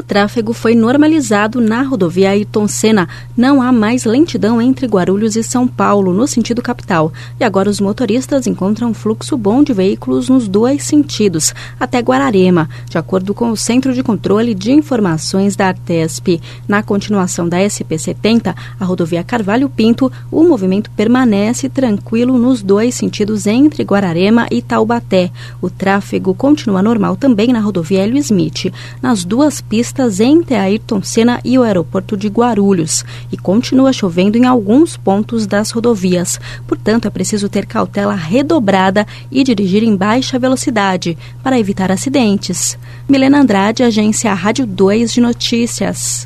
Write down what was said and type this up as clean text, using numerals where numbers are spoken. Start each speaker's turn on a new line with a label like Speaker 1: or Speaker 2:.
Speaker 1: tráfego foi normalizado na rodovia Ayrton Senna. Não há mais lentidão entre Guarulhos e São Paulo, no sentido capital. E agora os motoristas encontram um fluxo bom de veículos nos dois sentidos, até Guararema, de acordo com o Centro de Controle de Informações da Artesp. Na continuação da SP-70, a rodovia Carvalho Pinto, o movimento permanece tranquilo nos dois sentidos entre Guararema e Taubaté. O tráfego continua normal também na rodovia Hélio Smith, nas duas pistas entre Ayrton Senna e o aeroporto de Guarulhos, e continua chovendo em alguns pontos das rodovias. Portanto, é preciso ter cautela redobrada e dirigir em baixa velocidade para evitar acidentes. Milena Andrade, Agência Rádio 2 de Notícias.